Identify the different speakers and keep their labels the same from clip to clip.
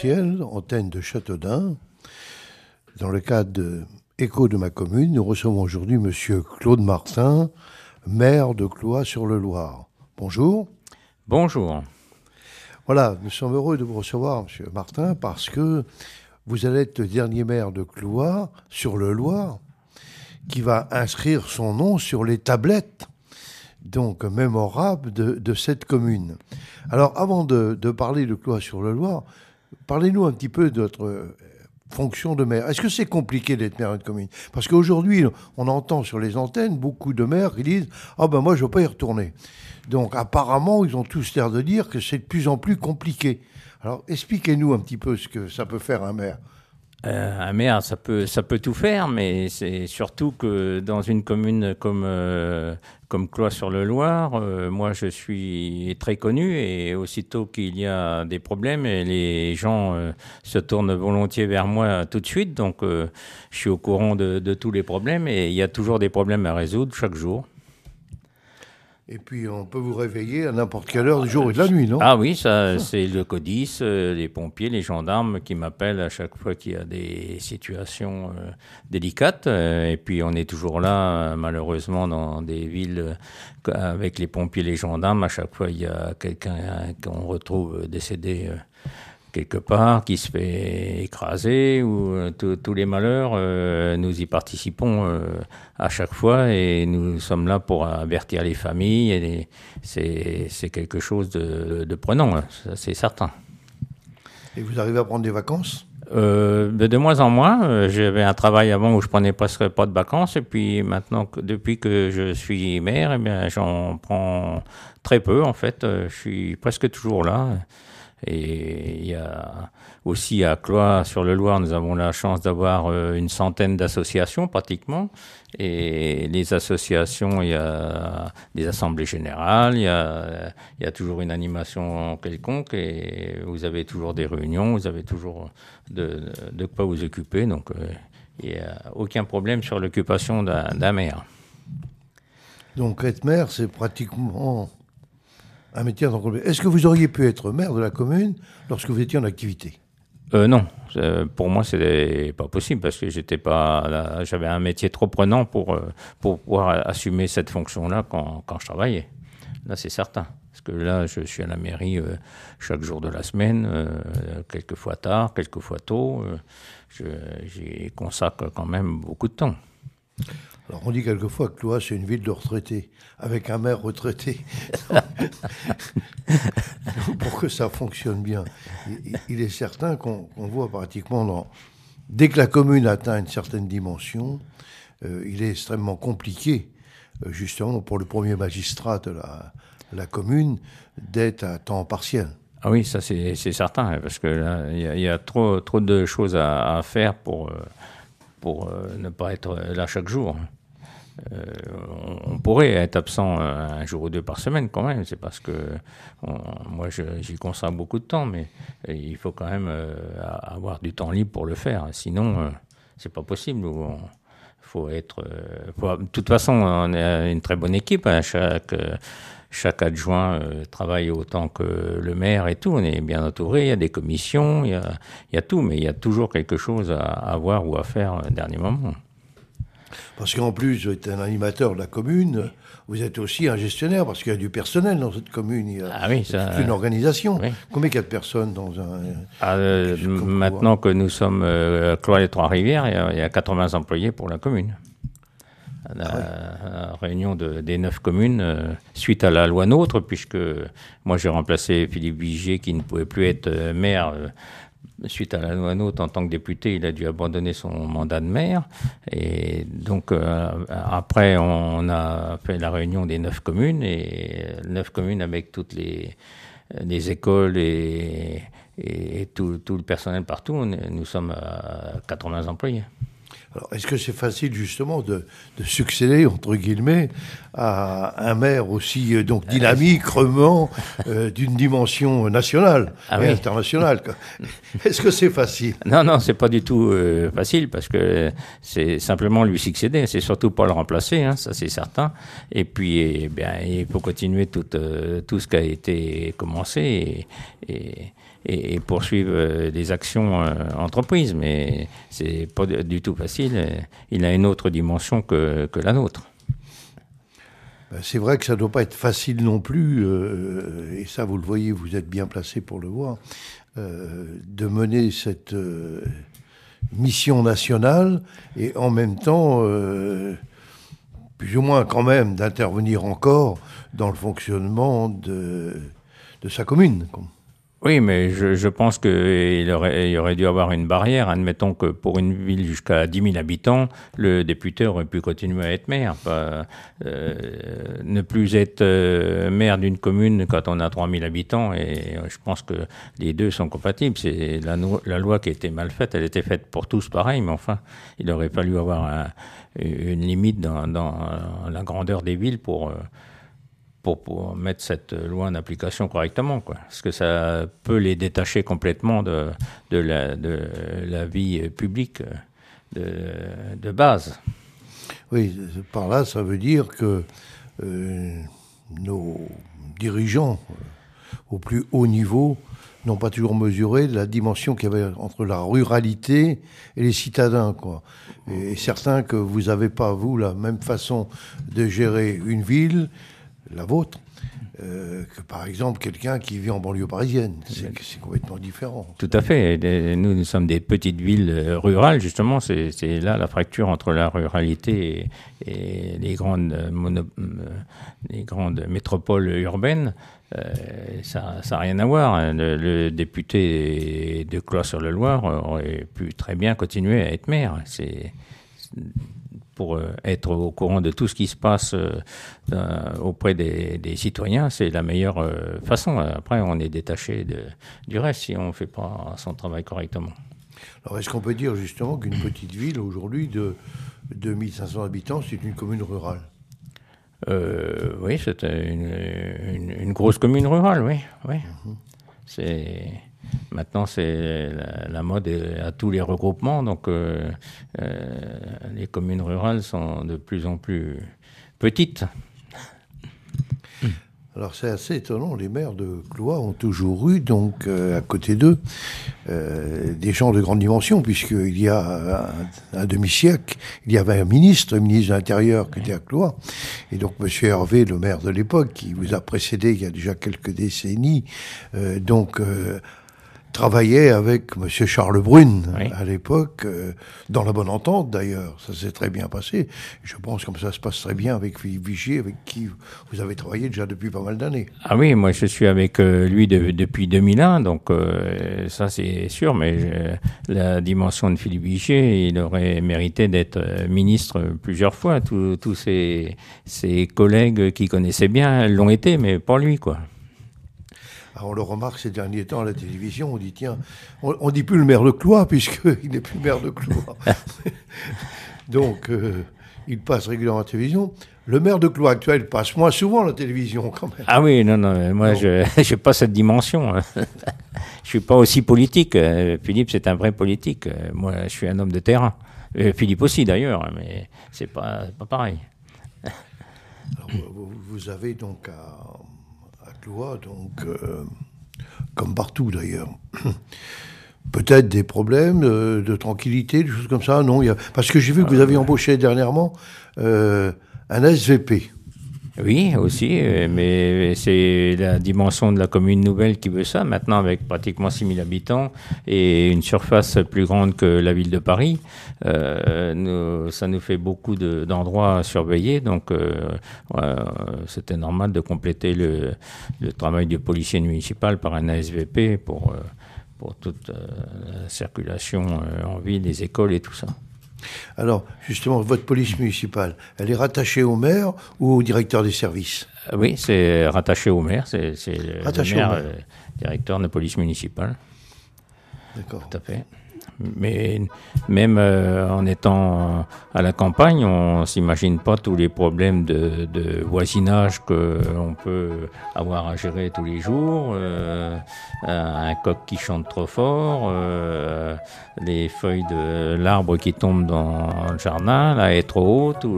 Speaker 1: partiel, antenne de Châteaudun. Dans le cadre de Écho de ma commune, nous recevons aujourd'hui Monsieur Claude Martin, maire de Cloyes-sur-le-Loir. Bonjour.
Speaker 2: Bonjour.
Speaker 1: Voilà, nous sommes heureux de vous recevoir, Monsieur Martin, parce que vous allez être le dernier maire de Cloyes-sur-le-Loir qui va inscrire son nom sur les tablettes, donc mémorables de cette commune. Alors, avant de parler de Cloyes-sur-le-Loir, parlez-nous un petit peu de votre fonction de maire. Est-ce que c'est compliqué d'être maire d'une commune ? Parce qu'aujourd'hui, on entend sur les antennes beaucoup de maires qui disent « Ah ben moi, je ne veux pas y retourner ». Donc apparemment, ils ont tous l'air de dire que c'est de plus en plus compliqué. Alors expliquez-nous un petit peu ce que ça peut faire un maire.
Speaker 2: Un maire, ça peut tout faire, mais c'est surtout que dans une commune comme Cloyes-sur-le-Loir, moi je suis très connu et aussitôt qu'il y a des problèmes, les gens se tournent volontiers vers moi tout de suite. Donc je suis au courant de tous les problèmes et il y a toujours des problèmes à résoudre chaque jour.
Speaker 1: Et puis, on peut vous réveiller à n'importe quelle heure du jour et de la nuit, non ?
Speaker 2: Ah oui, ça, c'est le CODIS, les pompiers, les gendarmes qui m'appellent à chaque fois qu'il y a des situations délicates. Et puis, on est toujours là, malheureusement, dans des villes avec les pompiers, les gendarmes. À chaque fois, il y a quelqu'un qu'on retrouve décédé quelque part, qui se fait écraser, ou tous les malheurs, nous y participons à chaque fois et nous sommes là pour avertir les familles. Et c'est quelque chose de prenant, ça, c'est certain.
Speaker 1: Et vous arrivez à prendre des vacances ?
Speaker 2: De moins en moins. J'avais un travail avant où je prenais presque pas de vacances et puis maintenant, depuis que je suis maire, eh bien, j'en prends très peu en fait. Je suis presque toujours là. Et il y a aussi à Cloyes-sur-le-Loir, nous avons la chance d'avoir une centaine d'associations pratiquement. Et les associations, il y a des assemblées générales, il y a toujours une animation quelconque et vous avez toujours des réunions, vous avez toujours de quoi vous occuper. Donc il n'y a aucun problème sur l'occupation d'un maire.
Speaker 1: Donc être maire, c'est pratiquement un métier en complet. Est-ce que vous auriez pu être maire de la commune lorsque vous étiez en activité ?
Speaker 2: Non, pour moi c'était pas possible parce que j'étais pas là, j'avais un métier trop prenant pour pouvoir assumer cette fonction-là quand je travaillais. Là c'est certain, parce que là je suis à la mairie chaque jour de la semaine, quelquefois tard, quelquefois tôt. J'y consacre quand même beaucoup de temps.
Speaker 1: Alors on dit quelquefois que Cloyes c'est une ville de retraités, avec un maire retraité. Pour que ça fonctionne bien, il est certain qu'on voit pratiquement dès que la commune atteint une certaine dimension, il est extrêmement compliqué, justement pour le premier magistrat de la commune, d'être à temps partiel.
Speaker 2: Ah oui, ça c'est certain, parce que là, il y a trop de choses à faire pour ne pas être là chaque jour. On pourrait être absent un jour ou deux par semaine quand même, c'est parce que moi j'y consacre beaucoup de temps, mais il faut quand même avoir du temps libre pour le faire, sinon c'est pas possible. De toute façon, on a une très bonne équipe, hein. Chaque adjoint travaille autant que le maire et tout, on est bien entouré, il y a des commissions, il y a tout, mais il y a toujours quelque chose à voir ou à faire au dernier moment.
Speaker 1: Parce qu'en plus, vous êtes un animateur de la commune, vous êtes aussi un gestionnaire, parce qu'il y a du personnel dans cette commune, il y a toute une organisation. Oui. Combien il y a de personnes dans un...
Speaker 2: maintenant que nous sommes Cloyes et Trois-Rivières, il y a 80 employés pour la commune. La réunion des 9 communes, suite à la loi NOTRe, puisque moi j'ai remplacé Philippe Vigier qui ne pouvait plus être maire. Suite à la loi NOTRe, en tant que député, il a dû abandonner son mandat de maire. Et donc, après, on a fait la réunion des 9 communes, et 9 communes avec toutes les écoles et tout le personnel partout. Nous sommes à 80 employés.
Speaker 1: Alors, est-ce que c'est facile, justement, de succéder, entre guillemets, à un maire aussi donc dynamique, remuant, d'une dimension nationale et internationale, quoi. Est-ce que c'est facile ?
Speaker 2: Non, c'est pas du tout facile, parce que c'est simplement lui succéder. C'est surtout pas le remplacer, hein, ça c'est certain. Et puis, il faut continuer tout ce qui a été commencé. et poursuivre des actions entreprises. Mais c'est pas du tout facile. Il a une autre dimension que la nôtre.
Speaker 1: C'est vrai que ça ne doit pas être facile non plus, et ça vous le voyez, vous êtes bien placé pour le voir, de mener cette mission nationale et en même temps, plus ou moins quand même, d'intervenir encore dans le fonctionnement de sa commune.
Speaker 2: Oui, mais je pense qu'il y aurait dû avoir une barrière. Admettons que pour une ville jusqu'à 10 000 habitants, le député aurait pu continuer à être maire. Ne plus être maire d'une commune quand on a 3 000 habitants, et je pense que les deux sont compatibles. C'est la loi qui a été mal faite, elle était faite pour tous pareil, mais enfin, il aurait fallu avoir une limite dans la grandeur des villes pour mettre cette loi en application correctement, quoi. Parce que ça peut les détacher complètement de la vie publique de base.
Speaker 1: Oui, par là, ça veut dire que nos dirigeants au plus haut niveau n'ont pas toujours mesuré la dimension qu'il y avait entre la ruralité et les citadins, quoi. Et certain que vous n'avez pas, vous, la même façon de gérer une ville, la vôtre, que par exemple quelqu'un qui vit en banlieue parisienne. C'est complètement différent.
Speaker 2: Tout à fait. Nous sommes des petites villes rurales, justement. C'est là la fracture entre la ruralité et les grandes métropoles urbaines. Ça n'a rien à voir. Le député de Cloire-sur-le-Loir aurait pu très bien continuer à être maire. Pour être au courant de tout ce qui se passe auprès des citoyens, c'est la meilleure façon. Après, on est détaché du reste si on ne fait pas son travail correctement.
Speaker 1: Alors, est-ce qu'on peut dire justement qu'une petite ville, aujourd'hui, de 2500 habitants, c'est une commune rurale ?
Speaker 2: Oui, c'est une grosse commune rurale, oui. Mm-hmm. Maintenant, c'est la mode à tous les regroupements, donc les communes rurales sont de plus en plus petites.
Speaker 1: Alors c'est assez étonnant, les maires de Cloix ont toujours eu, donc à côté d'eux, des gens de grande dimension, puisqu'il y a un demi-siècle, il y avait un ministre de l'Intérieur qui était à Cloix, et donc M. Hervé, le maire de l'époque, qui vous a précédé il y a déjà quelques décennies, travaillait avec M. Charles Brune, oui, à l'époque, dans la bonne entente d'ailleurs. Ça s'est très bien passé. Je pense que ça se passe très bien avec Philippe Vigier, avec qui vous avez travaillé déjà depuis pas mal d'années.
Speaker 2: Ah oui, moi je suis avec lui depuis 2001, donc ça c'est sûr, mais la dimension de Philippe Vigier, il aurait mérité d'être ministre plusieurs fois. Tous ses collègues qui connaissaient bien l'ont été, mais pas lui, quoi.
Speaker 1: Alors on le remarque ces derniers temps à la télévision, on dit tiens, on dit plus le maire de Cloix puisqu'il n'est plus maire de Cloix. Donc il passe régulièrement à la télévision. Le maire de Cloix actuel passe moins souvent à la télévision quand même.
Speaker 2: Ah oui, non, moi je n'ai pas cette dimension. Je suis pas aussi politique. Philippe c'est un vrai politique. Moi je suis un homme de terrain. Philippe aussi d'ailleurs, mais c'est pas pareil.
Speaker 1: Alors, vous avez donc à Cloix, donc, comme partout d'ailleurs, peut-être des problèmes de tranquillité, des choses comme ça. Non, parce que j'ai vu que vous avez embauché dernièrement un SVP.
Speaker 2: Oui, aussi, mais c'est la dimension de la commune nouvelle qui veut ça. Maintenant, avec pratiquement 6 000 habitants et une surface plus grande que la ville de Paris, ça nous fait beaucoup d'endroits à surveiller. Donc, c'était normal de compléter le travail du policier municipal par un ASVP pour toute la circulation en ville, les écoles et tout ça.
Speaker 1: Alors, justement, votre police municipale, elle est rattachée au maire ou au directeur des services ?
Speaker 2: Oui, c'est rattaché au maire. C'est le maire, directeur de police municipale.
Speaker 1: D'accord.
Speaker 2: Tout à fait. Mais même en étant à la campagne, on ne s'imagine pas tous les problèmes de voisinage qu'on peut avoir à gérer tous les jours. Un coq qui chante trop fort, les feuilles de l'arbre qui tombent dans le jardin, la haie trop haute.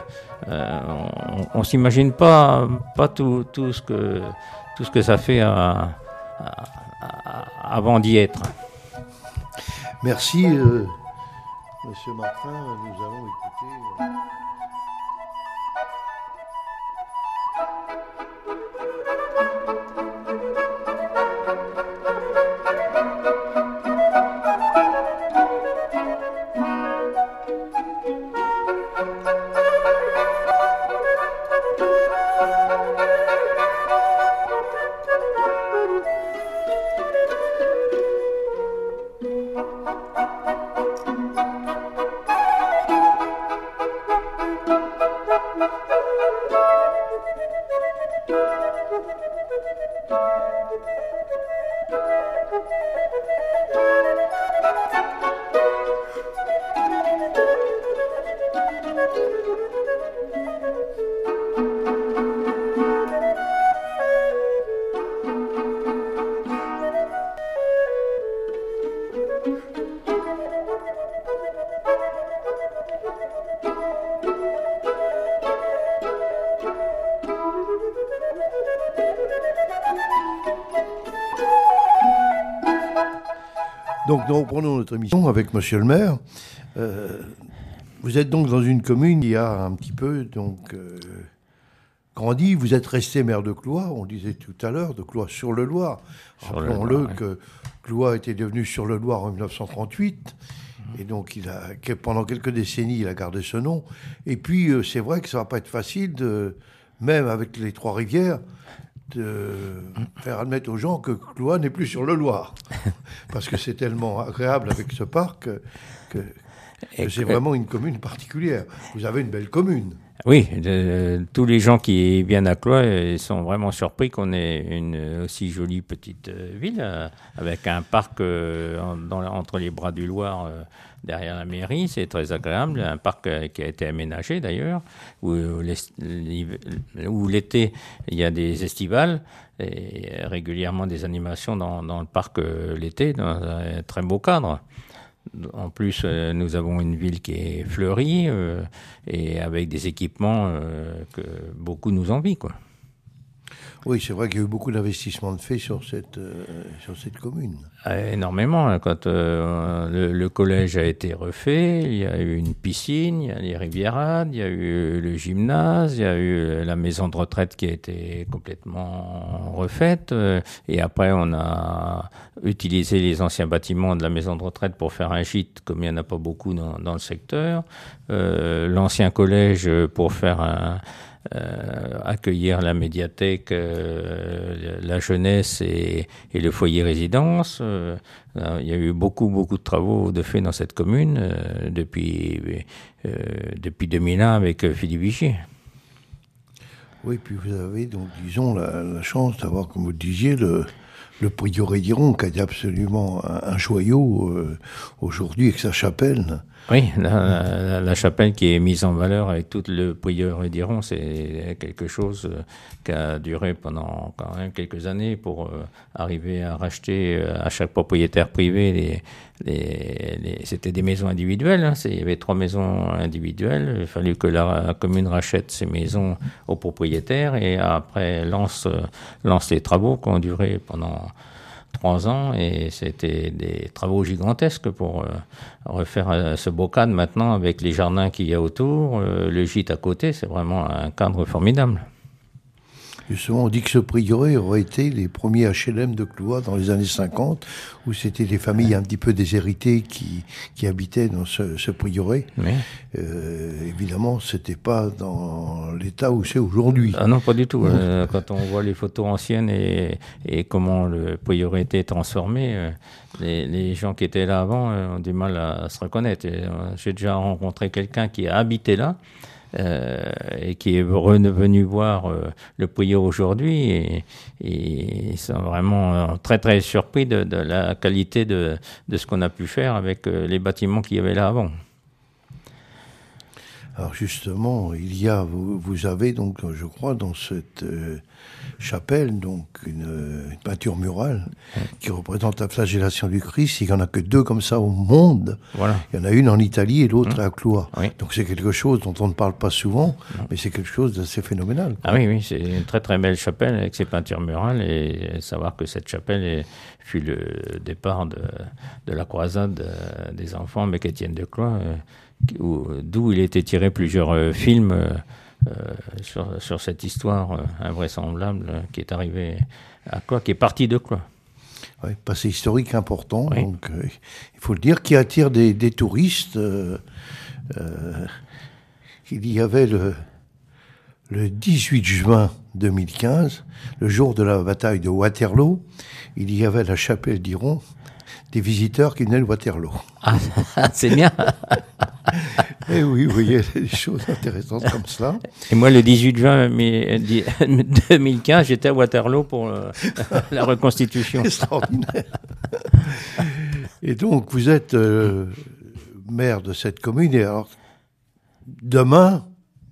Speaker 2: On s'imagine pas tout ce que ça fait avant d'y être.
Speaker 1: Merci, Monsieur Martin. Nous allons écouter... Donc nous reprenons notre émission avec Monsieur le maire. Vous êtes donc dans une commune qui a un petit peu grandi. Vous êtes resté maire de Cloix, on le disait tout à l'heure, de Cloix-sur-le-Loir. Rappelons-le que Cloix était devenu sur-le-Loir en 1938. Et donc, pendant quelques décennies, il a gardé ce nom. Et puis, c'est vrai que ça ne va pas être facile, même avec les Trois-Rivières, de faire admettre aux gens que Cloix n'est plus sur le Loir. Parce que c'est tellement agréable avec ce parc que c'est vraiment une commune particulière. Vous avez une belle commune.
Speaker 2: Oui, tous les gens qui viennent à Cloix sont vraiment surpris qu'on ait une aussi jolie petite ville avec un parc entre les bras du Loir derrière la mairie. C'est très agréable, un parc qui a été aménagé d'ailleurs, où l'été il y a des estivales et régulièrement des animations dans le parc l'été, dans un très beau cadre. En plus, nous avons une ville qui est fleurie et avec des équipements que beaucoup nous envient, quoi.
Speaker 1: Oui, c'est vrai qu'il y a eu beaucoup d'investissements de fait sur cette commune.
Speaker 2: Énormément. Quand le collège a été refait, il y a eu une piscine, il y a les Rivierades, il y a eu le gymnase, il y a eu la maison de retraite qui a été complètement refaite. Et après, on a utilisé les anciens bâtiments de la maison de retraite pour faire un gîte, comme il n'y en a pas beaucoup dans le secteur. L'ancien collège pour faire accueillir la médiathèque, la jeunesse et le foyer résidence. Il y a eu beaucoup de travaux de fait dans cette commune depuis 2001 avec Philippe Vigier.
Speaker 1: Oui, puis vous avez donc, disons, la chance d'avoir, comme vous le disiez, le prieuré d'Iron, qui est absolument un joyau aujourd'hui avec sa chapelle.
Speaker 2: Oui, la chapelle qui est mise en valeur avec tout le prieuré d'Iron, c'est quelque chose qui a duré pendant quand même quelques années pour arriver à racheter à chaque propriétaire privé c'était des maisons individuelles, hein. Il y avait 3 maisons individuelles. Il fallait que la commune rachète ces maisons aux propriétaires et après lance les travaux qui ont duré pendant 3 ans et c'était des travaux gigantesques pour refaire ce beau cadre maintenant avec les jardins qu'il y a autour, le gîte à côté, c'est vraiment un cadre formidable.
Speaker 1: Justement, on dit que ce prieuré aurait été les premiers HLM de Cloix dans les années 50, où c'était des familles un petit peu déshéritées qui habitaient dans ce prieuré. Oui. Évidemment, c'était pas dans l'état où c'est aujourd'hui.
Speaker 2: Ah non, pas du tout. Quand on voit les photos anciennes et comment le prieuré était transformé, les gens qui étaient là avant ont du mal à se reconnaître. J'ai déjà rencontré quelqu'un qui a habité là, et qui est revenu voir le prieur aujourd'hui et ils sont vraiment très très surpris de la qualité de ce qu'on a pu faire avec les bâtiments qu'il y avait là avant.
Speaker 1: Alors justement, vous avez donc, je crois, dans cette chapelle, donc une peinture murale qui représente la flagellation du Christ. Il n'y en a que 2 comme ça au monde.
Speaker 2: Voilà.
Speaker 1: Il y en a une en Italie et l'autre à Cloix.
Speaker 2: Oui.
Speaker 1: Donc c'est quelque chose dont on ne parle pas souvent, mais c'est quelque chose d'assez phénoménal, quoi.
Speaker 2: Ah oui, c'est une très très belle chapelle avec ses peintures murales, et savoir que cette chapelle fut le départ de la croisade des enfants avec Étienne de Cloix, d'où il était tiré plusieurs films sur cette histoire invraisemblable qui est arrivée à Cloix, qui est partie de Cloix.
Speaker 1: Oui, passé historique important,
Speaker 2: Oui.
Speaker 1: donc il faut le dire, qui attire des touristes. Il y avait le 18 juin 2015, le jour de la bataille de Waterloo, il y avait à la chapelle d'Iron des visiteurs qui venaient de Waterloo.
Speaker 2: Ah, c'est bien.
Speaker 1: Et oui, vous voyez, des choses intéressantes comme ça.
Speaker 2: Et moi, le 18 juin 2015, j'étais à Waterloo pour la reconstitution.
Speaker 1: Extraordinaire. Et donc, vous êtes maire de cette commune. Et alors, demain,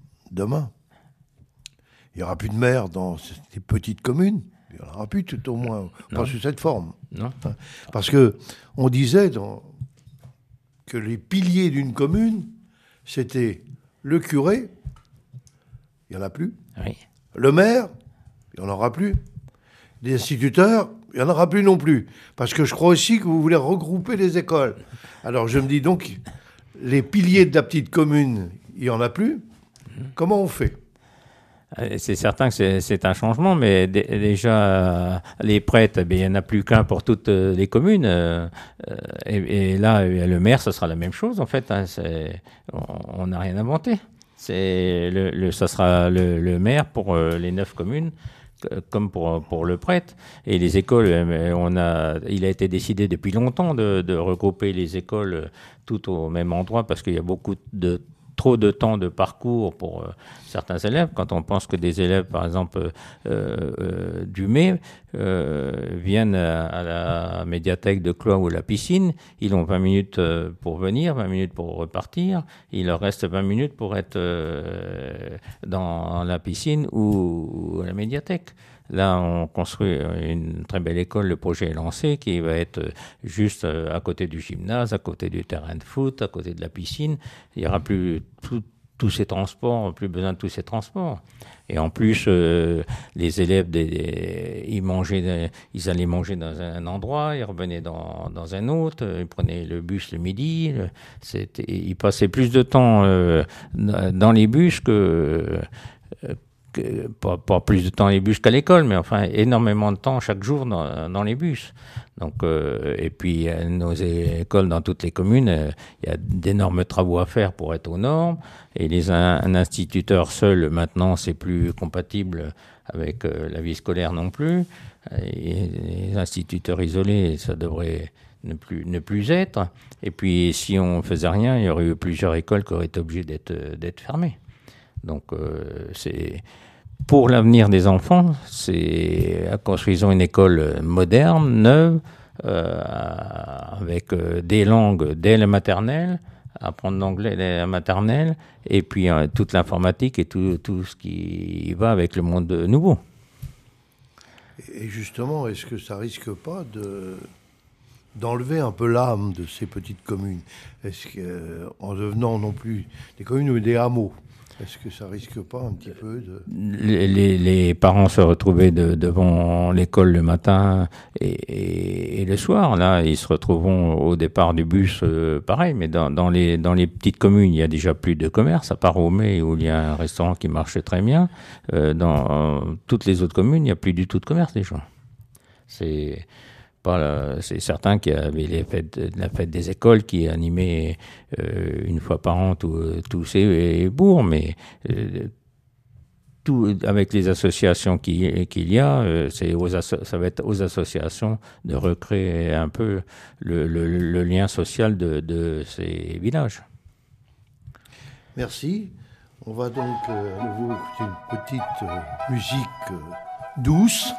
Speaker 1: il n'y aura plus de maire dans ces petites communes. Il n'y en aura plus, tout au moins, pas sous cette forme.
Speaker 2: Non.
Speaker 1: Parce que on disait que les piliers d'une commune, c'était le curé, il n'y en a plus.
Speaker 2: Oui.
Speaker 1: Le maire, il n'y en aura plus. Les instituteurs, il n'y en aura plus non plus. Parce que je crois aussi que vous voulez regrouper les écoles. Alors je me dis donc, les piliers de la petite commune, il n'y en a plus. Comment on fait ?
Speaker 2: C'est certain que c'est un changement, mais déjà, les prêtres, il n'y en a plus qu'un pour toutes les communes. Et là, le maire, ce sera la même chose, en fait. Hein, on n'a rien inventé. Ça sera le maire pour les 9 communes, comme pour le prêtre. Et les écoles, il a été décidé depuis longtemps de regrouper les écoles toutes au même endroit, parce qu'il y a trop de temps de parcours pour certains élèves. Quand on pense que des élèves, par exemple, du mai, viennent à la médiathèque de Cloix ou à la piscine, ils ont 20 minutes pour venir, 20 minutes pour repartir. Il leur reste 20 minutes pour être dans la piscine ou à la médiathèque. Là, on construit une très belle école, le projet est lancé, qui va être juste à côté du gymnase, à côté du terrain de foot, à côté de la piscine. Il n'y aura plus tous ces transports, plus besoin de tous ces transports. Et en plus, les élèves, ils allaient manger dans un endroit, ils revenaient dans un autre, ils prenaient le bus le midi. Ils passaient plus de temps dans les bus pas plus de temps dans les bus qu'à l'école, mais enfin énormément de temps chaque jour dans les bus. Donc, et puis nos écoles dans toutes les communes, il y a d'énormes travaux à faire pour être aux normes. Et un instituteur seul, maintenant, c'est plus compatible avec la vie scolaire non plus. Et les instituteurs isolés, ça devrait ne plus être. Et puis, si on faisait rien, il y aurait eu plusieurs écoles qui auraient été obligées d'être fermées. Donc, pour l'avenir des enfants, construisons une école moderne, neuve, avec des langues dès la maternelle, apprendre l'anglais dès la maternelle, et puis toute l'informatique et tout ce qui va avec le monde nouveau.
Speaker 1: Et justement, est-ce que ça risque pas d'enlever un peu l'âme de ces petites communes ? Est-ce qu'en devenant non plus des communes ou des hameaux, est-ce que ça risque pas un petit peu de...
Speaker 2: Les parents se retrouvaient devant l'école le matin et le soir. Là, ils se retrouveront au départ du bus, pareil. Mais dans les petites communes, il y a déjà plus de commerce, à part Romé, où il y a un restaurant qui marche très bien. Dans toutes les autres communes, il n'y a plus du tout de commerce déjà. C'est certain qu'il y avait la fête des écoles qui est animée une fois par an tous ces bourgs, mais tout avec les associations qu'il y a, ça va être aux associations de recréer un peu le lien social de ces villages.
Speaker 1: Merci. On va donc à nouveau écouter une petite musique douce.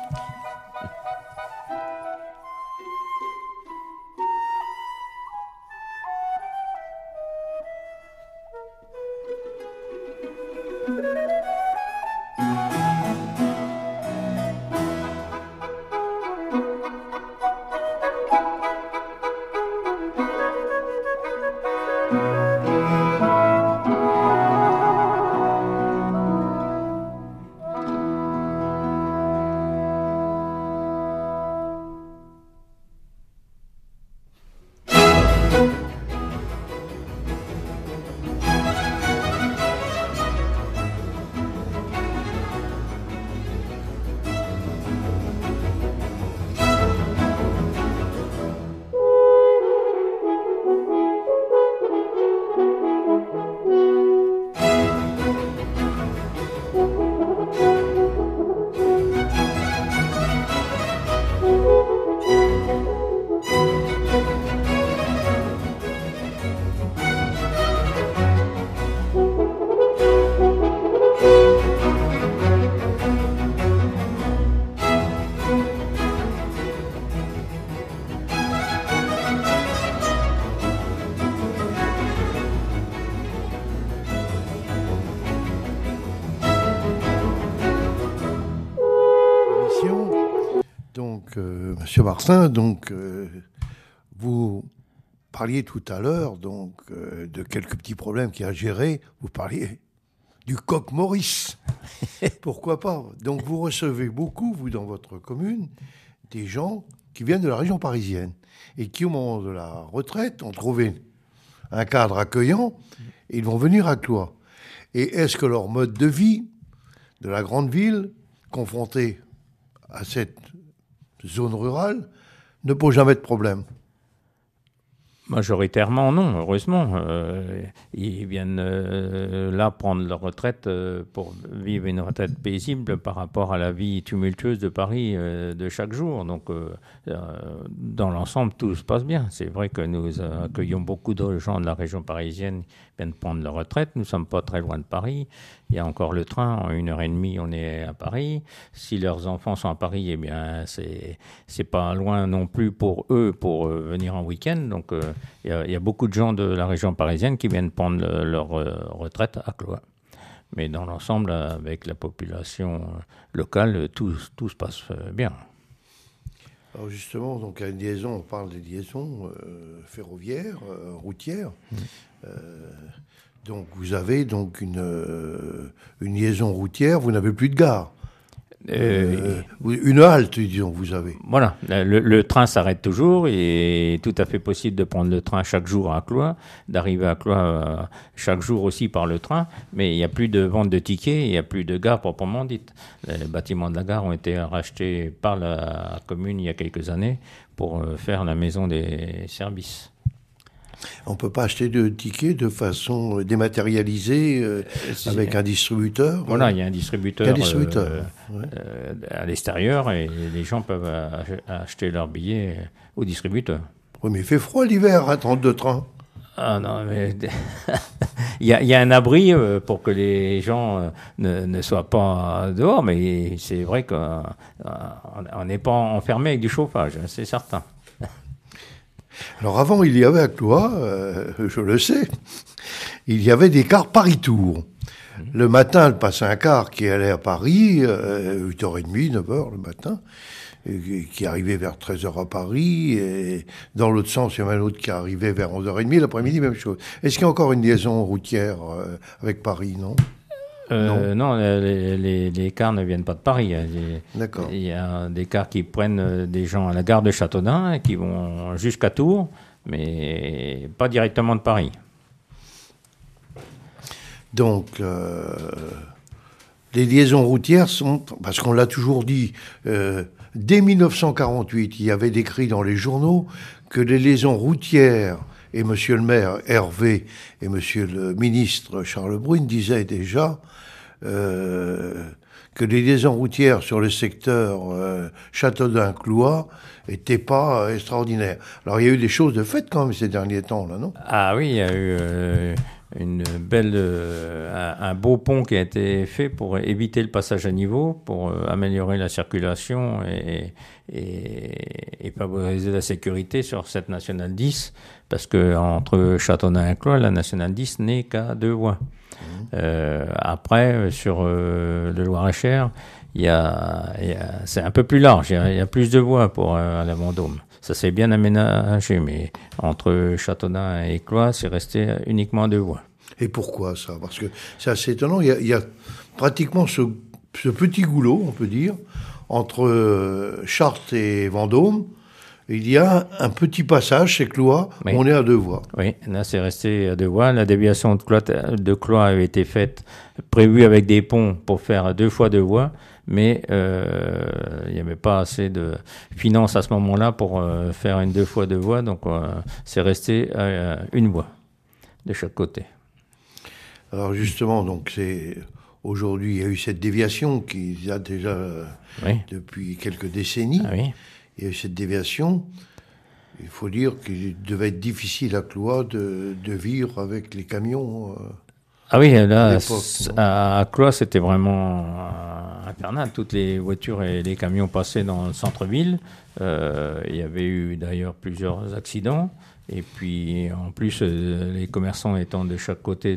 Speaker 1: Monsieur Martin, vous parliez tout à l'heure de quelques petits problèmes qu'il y a à gérer. Vous parliez du coq Maurice. Pourquoi pas? Donc vous recevez beaucoup, vous, dans votre commune, des gens qui viennent de la région parisienne et qui, au moment de la retraite, ont trouvé un cadre accueillant et ils vont venir à Cloyes. Et est-ce que leur mode de vie de la grande ville, confronté à cette zone rurale, ne pose jamais de problème?
Speaker 2: Majoritairement, non, heureusement. Ils viennent là prendre leur retraite pour vivre une retraite paisible par rapport à la vie tumultueuse de Paris de chaque jour. Donc, dans l'ensemble, tout se passe bien. C'est vrai que nous accueillons beaucoup de gens de la région parisienne qui viennent prendre leur retraite. Nous ne sommes pas très loin de Paris. Il y a encore le train. En 1h30, on est à Paris. Si leurs enfants sont à Paris, eh bien, c'est pas loin non plus pour eux pour venir en week-end. Donc, il y a beaucoup de gens de la région parisienne qui viennent prendre leur retraite à Cloyes. Mais dans l'ensemble, avec la population locale, tout se passe bien.
Speaker 1: Alors justement, donc à une liaison, on parle des liaisons ferroviaires, routières. Donc vous avez donc une liaison routière, vous n'avez plus de gare. Une halte, disons, vous avez.
Speaker 2: Voilà, le train s'arrête toujours et est tout à fait possible de prendre le train chaque jour à Cloyes, d'arriver à Cloyes chaque jour aussi par le train, mais il n'y a plus de vente de tickets, il n'y a plus de gare proprement dite. Les bâtiments de la gare ont été rachetés par la commune il y a quelques années pour faire la maison des services.
Speaker 1: On ne peut pas acheter de tickets de façon dématérialisée avec un distributeur?
Speaker 2: Voilà, il y a un distributeur, à l'extérieur et les gens peuvent acheter leurs billets au distributeur.
Speaker 1: Oui, mais il fait froid l'hiver, 32 trains.
Speaker 2: Ah non, mais il y a un abri pour que les gens ne soient pas dehors, mais c'est vrai qu'on n'est pas enfermé avec du chauffage, c'est certain.
Speaker 1: Alors avant, il y avait à Cloyes, je le sais, il y avait des cars Paris-Tours. Le matin, elle passait un car qui allait à Paris, 8h30, 9h le matin, et qui arrivait vers 13h à Paris, et dans l'autre sens, il y avait un autre qui arrivait vers 11h30, l'après-midi, même chose. Est-ce qu'il y a encore une liaison routière avec Paris, non?
Speaker 2: Non, les cars ne viennent pas de Paris.
Speaker 1: D'accord.
Speaker 2: Il y a des cars qui prennent des gens à la gare de Châteaudun et qui vont jusqu'à Tours, mais pas directement de Paris.
Speaker 1: Donc, les liaisons routières sont, parce qu'on l'a toujours dit, dès 1948, il y avait décrit dans les journaux que les liaisons routières, et monsieur le maire Hervé et monsieur le ministre Charles Brune disaient déjà que les liaisons routières sur le secteur Châteaudun-Cloyes n'étaient pas extraordinaires. Alors il y a eu des choses de fait quand même ces derniers temps, là, non?
Speaker 2: Ah oui, il y a eu un beau pont qui a été fait pour éviter le passage à niveau, pour améliorer la circulation et favoriser la sécurité sur cette nationale 10, parce que entre Châteaudun et Cloyes, la nationale 10 n'est qu'à 2 voies. Après, sur le Loir-et-Cher, c'est un peu plus large. Il y a plus de voies pour la Vendôme. Ça s'est bien aménagé, mais entre Châteaudun et Cloyes, c'est resté uniquement 2 voies.
Speaker 1: Et pourquoi ça? Parce que c'est assez étonnant. Il y a pratiquement ce petit goulot, on peut dire, entre Chartres et Vendôme. Il y a un petit passage, c'est Cloyes, oui. On est à 2 voies.
Speaker 2: Oui, là c'est resté à 2 voies. La déviation de Cloyes avait été faite, prévue avec des ponts pour faire 2 fois 2 voies, mais il n'y avait pas assez de finances à ce moment-là pour faire une 2 fois 2 voies, donc c'est resté à 1 voie de chaque côté.
Speaker 1: Alors justement, donc aujourd'hui, il y a eu cette déviation qui a déjà depuis quelques décennies.
Speaker 2: Ah oui.
Speaker 1: Il y a eu cette déviation. Il faut dire qu'il devait être difficile à Cloyes de vivre avec les camions.
Speaker 2: Ah oui, là, à Cloyes, c'était vraiment infernal. Toutes les voitures et les camions passaient dans le centre-ville. Il y avait eu d'ailleurs plusieurs accidents. Et puis, en plus, les commerçants étant de chaque côté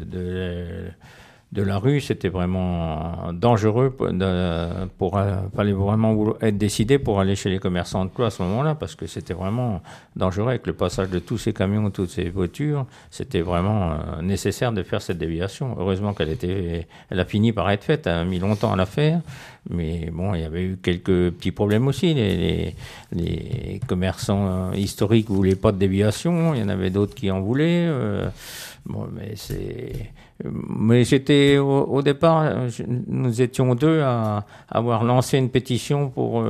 Speaker 2: de la rue, c'était vraiment dangereux. Fallait vraiment être décidé pour aller chez les commerçants de Cloyes à ce moment-là, parce que c'était vraiment dangereux avec le passage de tous ces camions, toutes ces voitures. C'était vraiment nécessaire de faire cette déviation. Heureusement elle a fini par être faite. Elle a mis longtemps à la faire, mais bon, il y avait eu quelques petits problèmes aussi. Les commerçants historiques voulaient pas de déviation. Il y en avait d'autres qui en voulaient. Bon, mais j'étais au départ, nous étions 2 à avoir lancé une pétition pour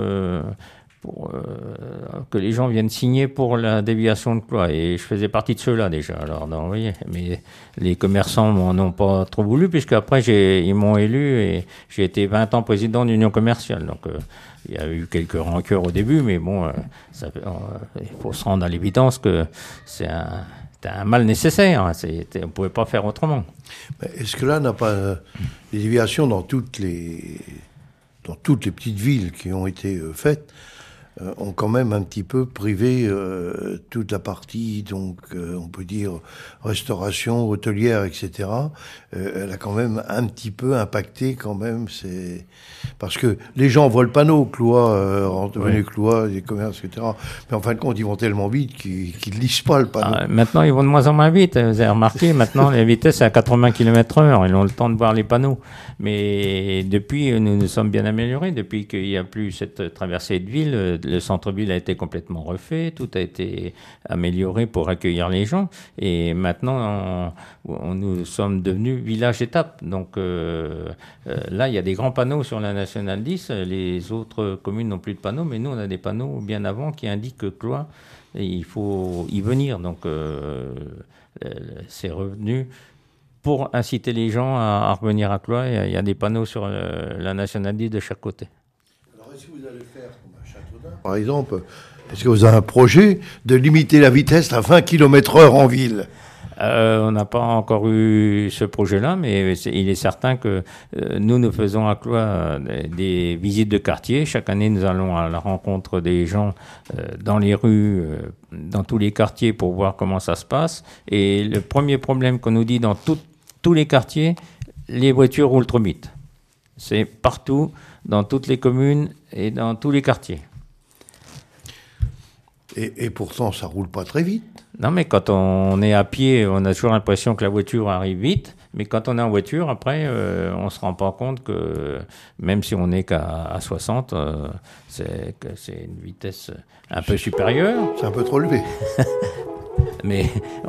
Speaker 2: que les gens viennent signer pour la déviation de Cloyes, et je faisais partie de ceux-là déjà. Alors, non, vous voyez, mais les commerçants m'en ont pas trop voulu, puisque après ils m'ont élu et j'ai été 20 ans président d'Union commerciale. Donc il y a eu quelques rancœurs au début, mais bon, il faut se rendre à l'évidence que c'est un mal nécessaire. On ne pouvait pas faire autrement.
Speaker 1: Mais est-ce que là n'a pas les déviations dans toutes les petites villes qui ont été faites ont quand même un petit peu privé toute la partie, donc on peut dire restauration, hôtelière, etc. Elle a quand même un petit peu impacté quand même. Parce que les gens voient le panneau Cloyes, devenez Cloyes, les commerces, etc. Mais en fin de compte, ils vont tellement vite qu'ils ne lisent pas le panneau.
Speaker 2: Maintenant, ils vont de moins en moins vite. Vous avez remarqué, maintenant, les vitesses c'est à 80 km/h. Ils ont le temps de voir les panneaux. Mais depuis, nous nous sommes bien améliorés. Depuis qu'il n'y a plus cette traversée de ville, le centre-ville a été complètement refait. Tout a été amélioré pour accueillir les gens. Et maintenant, nous sommes devenus village-étape. Donc là, il y a des grands panneaux sur la Nationale 10. Les autres communes n'ont plus de panneaux, mais nous, on a des panneaux bien avant qui indiquent que Cloyes, il faut y venir. Donc c'est revenu pour inciter les gens à revenir à Cloyes. Il y a des panneaux sur la Nationale 10 de chaque côté.
Speaker 1: Alors, est-ce que vous allez faire comme à Châteaudun, par exemple, est-ce que vous avez un projet de limiter la vitesse à 20 km/h en ville ?
Speaker 2: On n'a pas encore eu ce projet-là, mais il est certain que nous faisons à Cloyes des visites de quartier. Chaque année, nous allons à la rencontre des gens dans les rues, dans tous les quartiers pour voir comment ça se passe. Et le premier problème qu'on nous dit dans tous les quartiers, les voitures roulent trop vite. C'est partout, dans toutes les communes et dans tous les quartiers.
Speaker 1: Et pourtant, ça roule pas très vite.
Speaker 2: Non, mais quand on est à pied, on a toujours l'impression que la voiture arrive vite. Mais quand on est en voiture, après, on se rend pas compte que même si on n'est qu'à 60, c'est une vitesse un peu supérieure.
Speaker 1: C'est un peu trop élevé.
Speaker 2: Mais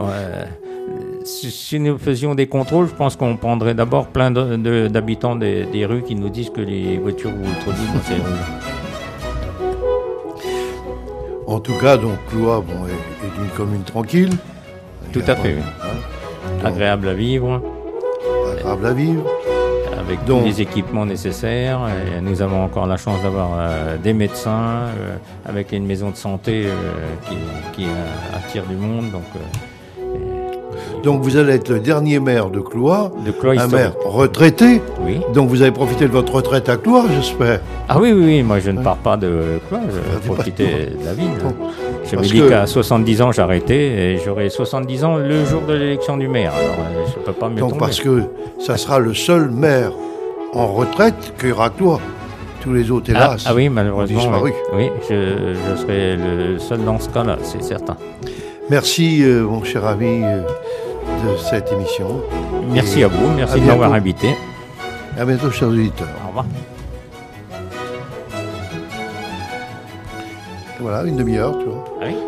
Speaker 2: si nous faisions des contrôles, je pense qu'on prendrait d'abord plein d'habitants des rues qui nous disent que les voitures roulent trop vite dans ces rues.
Speaker 1: En tout cas, donc Cloyes est une commune tranquille.
Speaker 2: Tout à fait, oui. Agréable à vivre.
Speaker 1: Agréable à vivre.
Speaker 2: Avec tous les équipements nécessaires. Et nous avons encore la chance d'avoir des médecins, avec une maison de santé qui attire du monde.
Speaker 1: Donc vous allez être le dernier maire de Cloyes, un maire retraité.
Speaker 2: Oui.
Speaker 1: Donc vous avez profité de votre retraite à Cloyes, j'espère.
Speaker 2: Ah oui, moi je ne pars pas de Cloyes, je vais profiter de la ville. J'avais
Speaker 1: Parce
Speaker 2: dit
Speaker 1: que-
Speaker 2: qu'à 70 ans, j'arrêtais et j'aurai 70 ans le jour de l'élection du maire. Alors, je ne peux pas mieux
Speaker 1: Donc
Speaker 2: tomber.
Speaker 1: parce que ça sera le seul maire en retraite qu'il y aura que toi. Tous les autres, hélas,
Speaker 2: Ah oui,
Speaker 1: ont
Speaker 2: malheureusement.
Speaker 1: disparu.
Speaker 2: Oui, je serai le seul dans ce cas-là, c'est certain.
Speaker 1: Merci, mon cher ami, de cette émission.
Speaker 2: Merci
Speaker 1: Et
Speaker 2: à vous, merci
Speaker 1: à
Speaker 2: de m'avoir
Speaker 1: bientôt.
Speaker 2: invité.
Speaker 1: À bientôt, chers auditeurs.
Speaker 2: Au revoir.
Speaker 1: Voilà, une demi-heure, tu vois.
Speaker 2: Ah oui.